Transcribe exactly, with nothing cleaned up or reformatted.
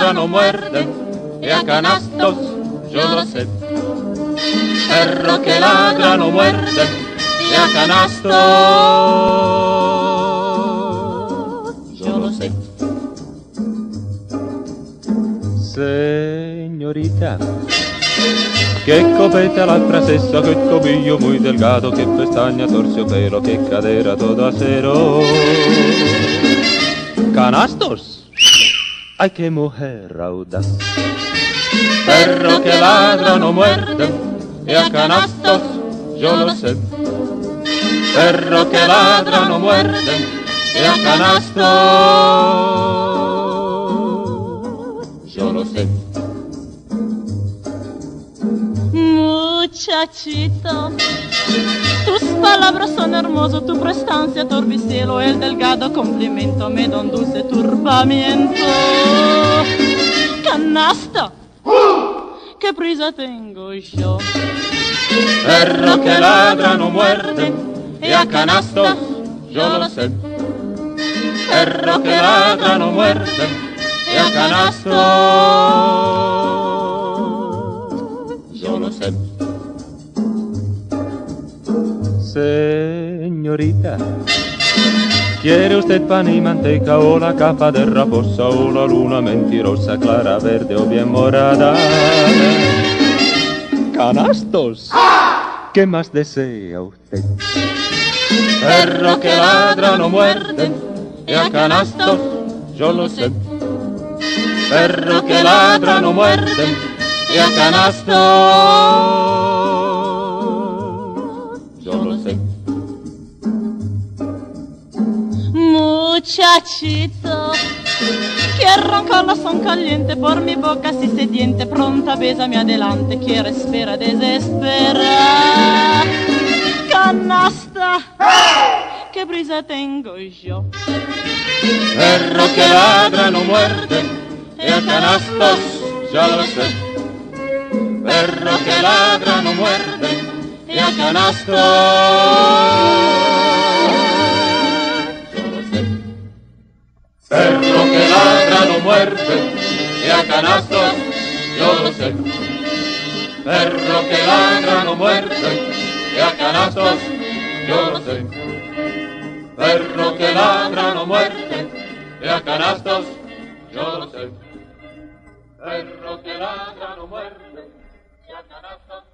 ladra no muerde, y a canastos yo lo sé. Perro que ladra no muerde, y a canastos yo lo sé. Señorita, che copeta la francesa, che tobillo muy delgado, che pestaña, torcio pelo, che cadera todo acero. Canastos, ay que mujer audaz. Perro que ladra no muerde, y a canastos yo lo sé. Perro que ladra no muerde, y a canastos yo lo sé. Muchachito, tus palabras son hermosas, tu prestancia torbicielo, el delgado complemento me da un dulce turbamiento. Canasta, qué prisa tengo yo. Perro que ladra no muerde, y a canastos yo lo sé. Perro que ladra no muerde, y a canastos yo lo sé. Señorita, ¿quiere usted pan y manteca o la capa de raposa o la luna mentirosa, clara, verde o bien morada? Canastos, ¿qué más desea usted? Perro que ladra no muerde, y a canastos yo lo sé. Perro que ladra no muerde, y a canastos yo lo sé. Muchachito, quiero roncar la son caliente por mi boca así sediente, pronta, bésame adelante, quiero, espera, desespera. Canasta, qué brisa tengo yo. Perro que ladra no muerde, y a canastos yo lo sé. Perro que ladra no muerde, y a canastos yo lo sé. Perro que ladra no muerde, y a canastos yo lo sé. Perro que ladra no muerde, y a canastos yo lo sé. Perro que ladra no muerde, y a canastos yo lo sé. Perro que ladra no muerde, y a canastos